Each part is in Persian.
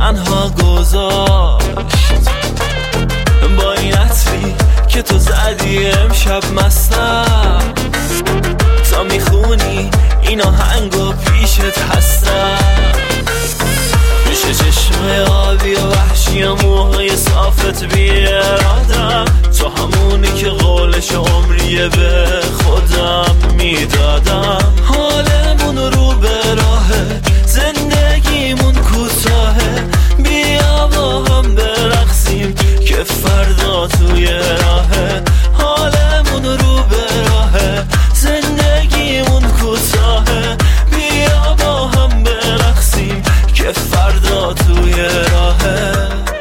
تنها گذاشت. با این عطری که تو زدی امشب مستم، تا میخونی این آهنگو پیشت هستم. میشه چشم آبی و وحشی و موهای صافت بیارادم، تو همونی که قولش عمریه به خودم میدادم. حالمون رو به راهه، زندگیمون کوتاهه، بیا با هم برقصیم که فردا توی راهه. حالمون رو به راهه، زندگیمون کوتاهه، بیا با هم برقصیم که فردا توی راهه.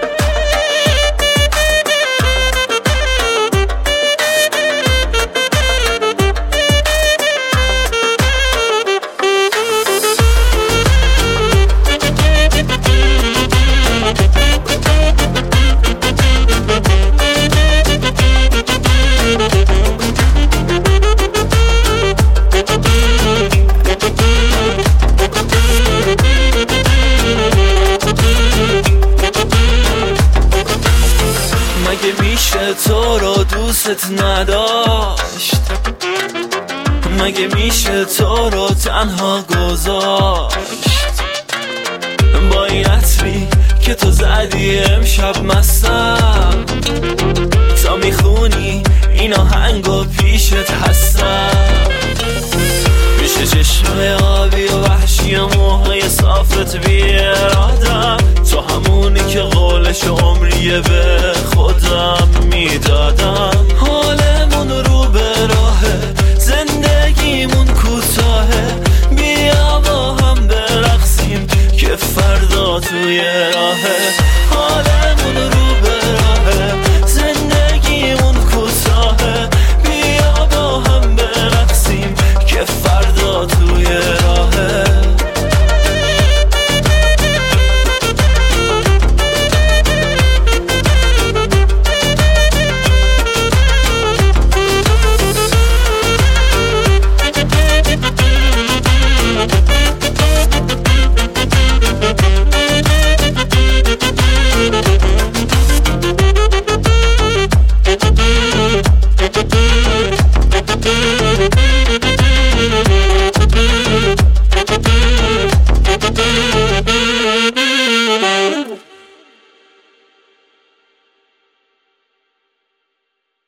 مگه میشه تو رو دوست نداشت؟ مگه میشه تو رو تنها گذاشت؟ با این عطری که تو زدی امشب مستم، تا میخونی این آهنگو پیشت هستم. میشه چشم آبی و وحشی و موهای صافت بیارادم، تو همونی که قولش عمریه به خودم میدادم. حالمون رو به راهه، زندگیمون کوتاهه، بیا با هم برقصیم که فردا توی راهه.